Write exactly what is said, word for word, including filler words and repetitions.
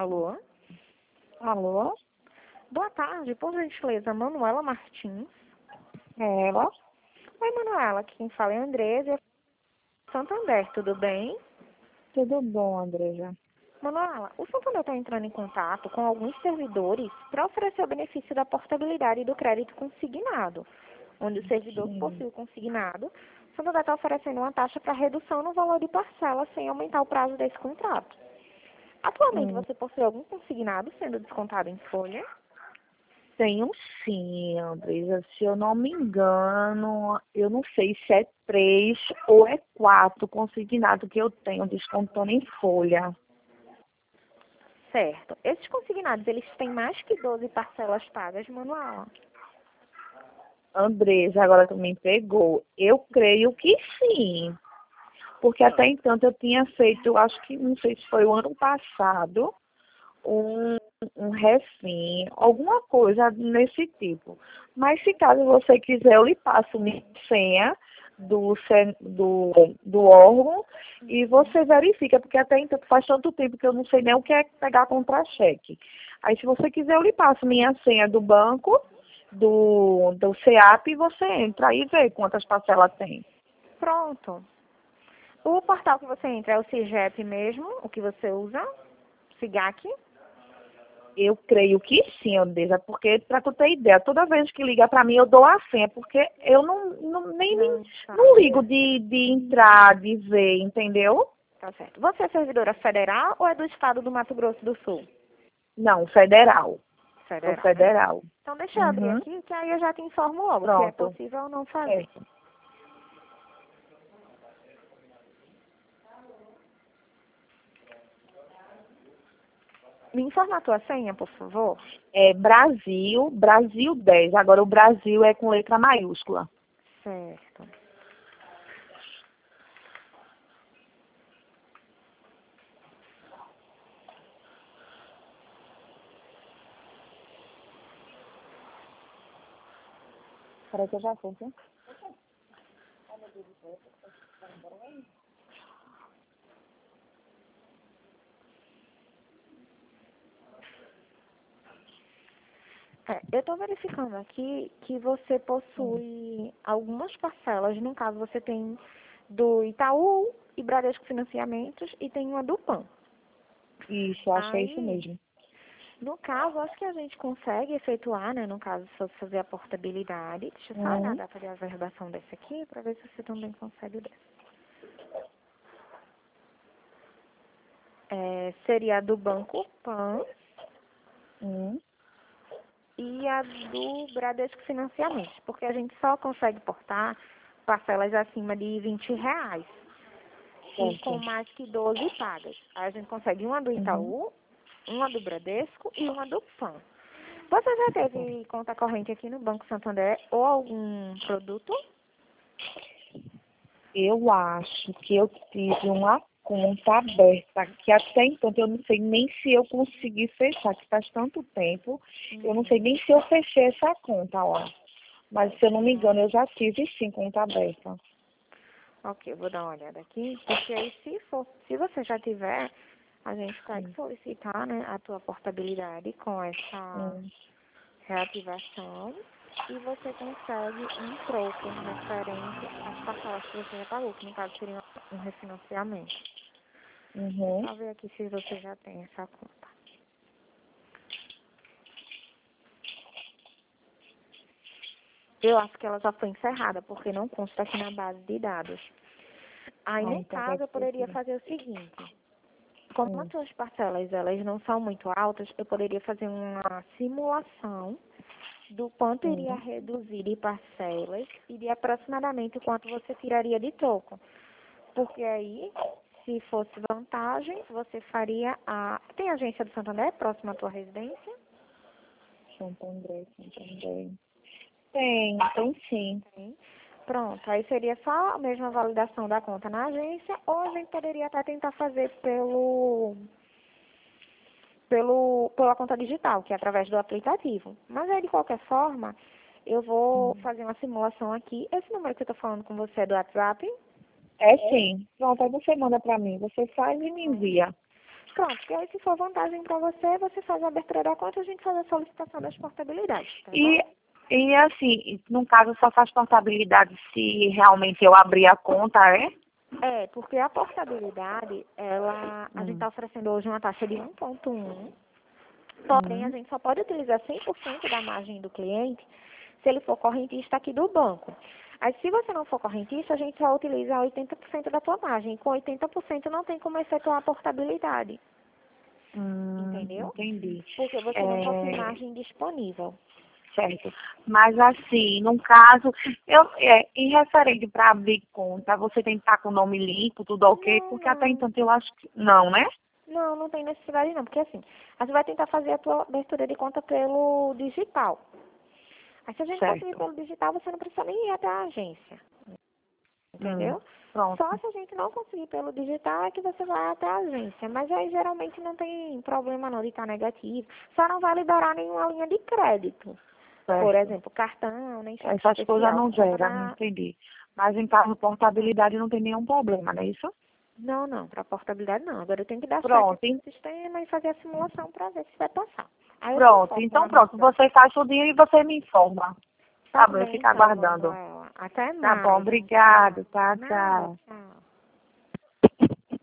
Alô? Alô? Boa tarde, por gentileza, Manuela Martins. É ela? Oi, Manuela, aqui quem fala é a Andresa, Santander, tudo bem? Tudo bom, Andresa? Manuela, o Santander está entrando em contato com alguns servidores para oferecer o benefício da portabilidade do crédito consignado, onde o servidor que Sim. possui o consignado, o Santander está oferecendo uma taxa para redução no valor de parcela sem aumentar o prazo desse contrato. Atualmente, Hum, você possui algum consignado sendo descontado em folha? tenho sim, Andresa. Se eu não me engano, eu não sei se é três ou é quatro consignado que eu tenho descontando em folha. Certo. Esses consignados, eles têm mais que doze parcelas pagas, Manuela? Andresa, agora tu me pegou. Eu creio que sim. Porque até Certo. então eu tinha feito, acho que não sei se foi o ano passado, um, um refém, alguma coisa nesse tipo. Mas se caso você quiser, eu lhe passo minha senha do, C- do, do órgão e você verifica, porque até então faz tanto tempo que eu não sei nem o que é pegar contra-cheque. Aí se você quiser, eu lhe passo minha senha do banco, do, do SEAP, e você entra aí e vê quantas parcelas tem. Pronto. O portal que você entra é o CIGEP mesmo, o que você usa? SIGAC? Eu creio que sim, Andresa, porque para tu ter ideia, toda vez que liga para mim eu dou a senha, porque eu não, não nem, nem Não não sabe. ligo de, de entrar, de ver, entendeu? Tá certo. Você é servidora federal ou é do estado do Mato Grosso do Sul? Não, federal. Sou Federal, né? federal. Então deixa eu abrir Uhum. aqui, que aí eu já te informo logo se é Pronto. possível ou não fazer. Certo. Me informa a tua senha, por favor. É Brasil, Brasil dez. Agora o Brasil é com letra maiúscula. Certo. Peraí que eu já fui, hein? É, eu estou verificando aqui que você possui algumas parcelas. No caso, você tem do Itaú e Bradesco Financiamentos e tem uma do Pan. Isso, acho que é isso Aí, mesmo. no caso, acho que a gente consegue efetuar, né? No caso, se fosse fazer a portabilidade. Deixa eu só olhar a Uhum. data de averbação desse aqui para ver se você também consegue o desse. É, seria a do Banco Pan Uhum. e a do Bradesco Financiamentos, porque a gente só consegue portar parcelas acima de vinte reais e com Certo. mais que doze pagas. Aí a gente consegue uma do Uhum. Itaú, uma do Bradesco e uma do Pan. Você já teve conta corrente aqui no Banco Santander ou algum produto? Eu acho que eu tive uma conta aberta, que até então eu não sei nem se eu consegui fechar, que faz tanto tempo, eu não sei Uhum. nem se eu fechei essa conta, ó. Mas se eu não me Não. engano, eu já tive sim conta aberta. Ok, eu vou dar uma olhada aqui, porque aí se for, se você já tiver, a gente consegue Hum, solicitar, né, a tua portabilidade com essa hum, reativação e você consegue um troco referente às parcelas que você já pagou, que no caso seria um refinanciamento. Deixa eu uhum. só ver aqui se você já tem essa conta. Eu acho que ela já foi encerrada, porque não consta aqui na base de dados. Aí, Ah, no então caso, deve eu ser poderia sim. fazer o seguinte. Como as Hum, suas parcelas elas não são muito altas, eu poderia fazer uma simulação do quanto iria hum. reduzir de parcelas e de aproximadamente o quanto você tiraria de troco. Porque aí, se fosse vantagem, você faria a... Tem agência do Santander próxima à tua residência? Santo André, Santo André. Tem, tem sim. Tem. Pronto, aí seria só a mesma validação da conta na agência, ou a gente poderia até tentar fazer pelo, pelo, pela conta digital, que é através do aplicativo. Mas aí, de qualquer forma, eu vou Hum. fazer uma simulação aqui. Esse número que eu estou falando com você é do WhatsApp? É sim. Pronto, aí você manda pra mim. Você faz e me envia. Pronto, porque aí se for vantagem para você, você faz a abertura da conta e a gente faz a solicitação das portabilidades, tá E, bom? e assim, no caso só faz portabilidade se realmente eu abrir a conta, é? É, porque a portabilidade, ela, a gente Hum. está oferecendo hoje uma taxa de um ponto um, porém a Hum. gente só pode utilizar cem por cento da margem do cliente se ele for correntista aqui do banco. Aí se você não for correntista, a gente só utiliza oitenta por cento da tua margem. Com oitenta por cento não tem como efetuar a portabilidade, Hum, entendeu? entendi. Porque você não possui É, margem disponível. certo. Mas assim, no caso, eu, é, em referente para abrir conta, você tem que estar com o nome limpo, tudo ok? Não, Porque até não. então eu acho que. Não, né? Não, não tem necessidade não, porque assim, a gente vai tentar fazer a tua abertura de conta pelo digital. Aí se a gente conseguir Certo. pelo digital, você não precisa nem ir até a agência, Hum, entendeu? pronto. Só se a gente não conseguir pelo digital é que você vai até a agência. Mas aí geralmente não tem problema não de estar negativo. Só não vai liberar nenhuma linha de crédito. Por Certo. exemplo, cartão, nem cheque Essas coisas especial, não por conta geram, não da... entendi. Mas em caso de portabilidade não tem nenhum problema, não é isso? Não, não, para portabilidade não. Agora eu tenho que dar check Pronto, aqui en- no sistema e fazer a simulação para ver se vai passar. Aí eu te pronto. informo Então lá mais pronto, tarde. você faz tudo e você me informa. Tá Tá bom, eu bem, fico então, aguardando. Manuela. Até Tá bom, mais. Tchau. obrigado, tá, Nada, tchau. tchau.